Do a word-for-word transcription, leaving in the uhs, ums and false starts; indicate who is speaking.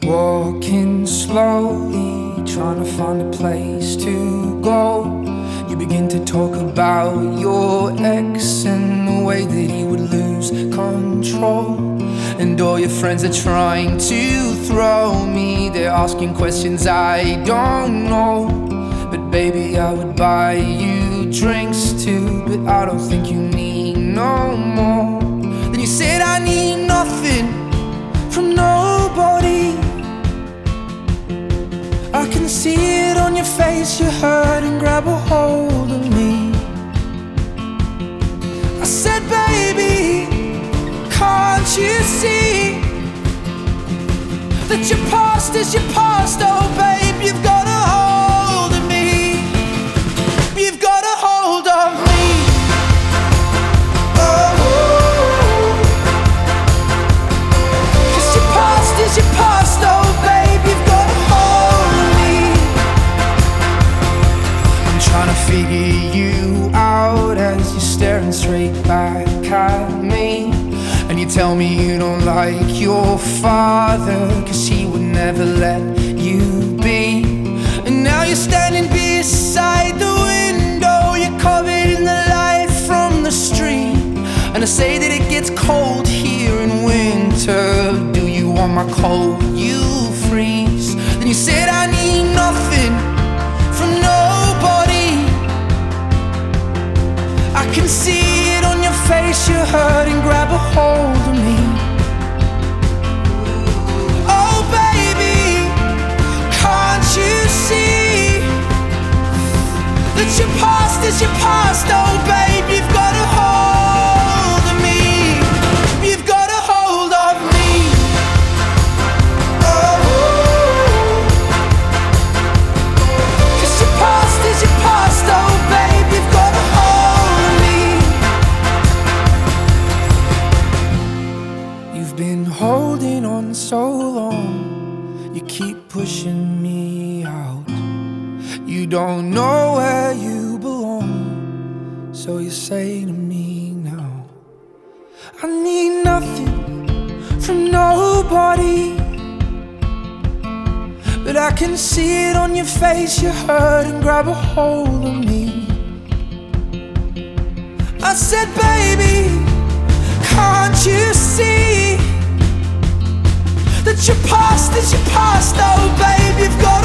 Speaker 1: Walking slowly, trying to find a place to go. You begin to talk about your ex and the way that he would lose control. And all your friends are trying to throw me, they're asking questions I don't know. But baby, I would buy you drinks too, but I don't think you need no more. Then you said I need nothing from nobody. I can see it on your face, you hurt and grab a hold of me. I said, baby, can't you see that your past is your past? Oh babe, you've got a hold of me. You've got a hold of me. Oh, 'cause your past is your past, oh babe, you've got a hold of me. I'm trying to figure you out as you're staring straight back at me. And you tell me you don't like your father, 'cause he would never let you be. And now you're standing beside the window, you're covered in the light from the street. And I say that it gets cold here in winter. Do you want my coat? You freeze. Then you said I need nothing from nobody. I can see it on your face, you hurt and grab a hold of me. Oh baby, can't you see that your past is your past? Oh babe, you've got a hold of me. You've got a hold of me. Oh, 'cause your past is your past. Oh babe, you've got a hold of me. You've been holding on so long, you keep pushing me out. You don't know where you belong, so you say to me now, I need nothing from nobody. But I can see it on your face, you hurt and grab a hold of me. I said, baby, can't you see that your past is your past? Oh babe, you've got